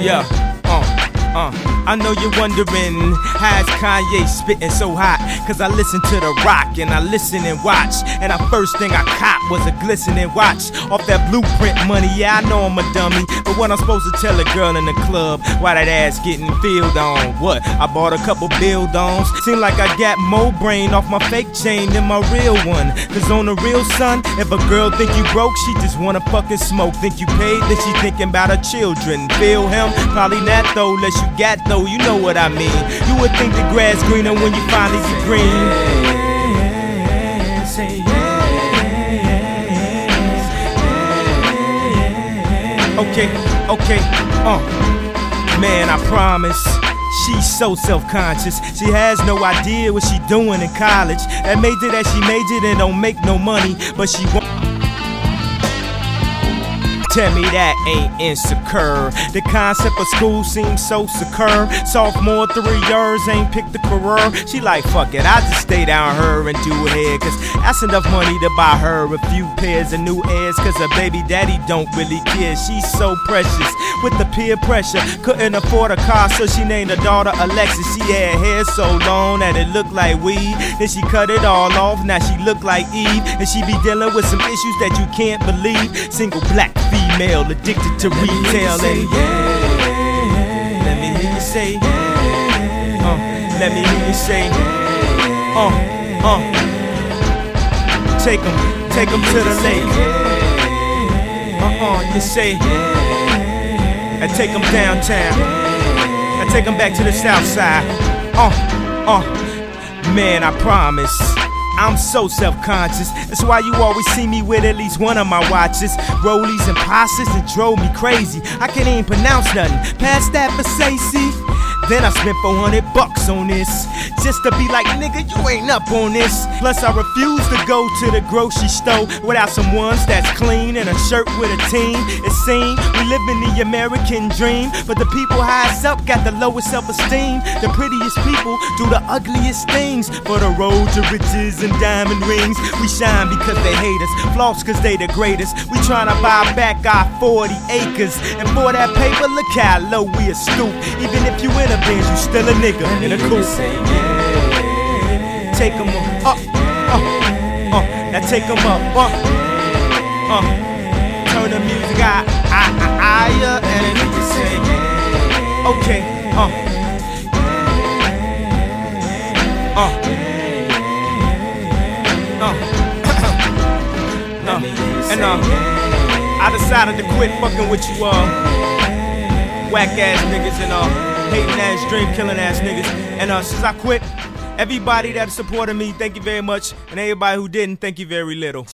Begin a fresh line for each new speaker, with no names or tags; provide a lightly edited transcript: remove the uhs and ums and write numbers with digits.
Yeah, I know you're wondering how's Kanye spitting so hot. Cause I listen to The Rock and I listen and watch, and the first thing I cop was a glistening watch off that Blueprint money. Yeah, I know I'm a dummy, but what I'm supposed to tell a girl in the club why that ass getting filled on? What? I bought a couple bill-dons. Seem like I got more brain off my fake chain than my real one. Cause on the real, son, if a girl think you broke, she just wanna fucking smoke. Think you paid, then she thinking about her children. Feel him? Probably not though, unless you got though. You know what I mean. You would think the grass greener when you finally get green. Say okay, man, I promise. She's so self-conscious. She has no idea what she doing in college. That major that she majored in don't make no money, but she won't. Tell me that ain't insecure. The concept of school seems so secure. Sophomore 3 years ain't picked the career. She like, fuck it, I just stay down her and do hair. Cause that's enough money to buy her a few pairs of new airs. Cause her baby daddy don't really care. She's so precious with the peer pressure. Couldn't afford a car, so she named her daughter Alexis. She had hair so long that it looked like weed. Then she cut it all off, now she look like Eve. And she be dealing with some issues that you can't believe. Single black female addicted to retail. And let me hear you say, let me hear you say, take 'em to the lake. You say, and take 'em downtown, and take 'em back to the south side. Man, I promise. I'm so self-conscious. That's why you always see me with at least one of my watches. Rollies and passes, it drove me crazy. I can't even pronounce nothing past that for Stacey. Then I spent $400 on this, just to be like, nigga, you ain't up on this. Plus I refuse to go to the grocery store without some ones that's clean and a shirt with a team. It seems we live in the American dream, but the people highest up got the lowest self-esteem. The prettiest people do the ugliest things for the road to riches and diamond rings. We shine because they hate us, floss cause they the greatest. We tryna buy back our 40 acres, and for that paper, look how low we are stoop. Even if you in a Benz, you still a nigga in a coupe. Take 'em up, now take 'em up, turn the music higher, and a nigga say, okay, and I decided to quit fucking with you whack ass niggas and hating ass, dream killing ass niggas. And since I quit, everybody that supported me, thank you very much. And everybody who didn't, thank you very little.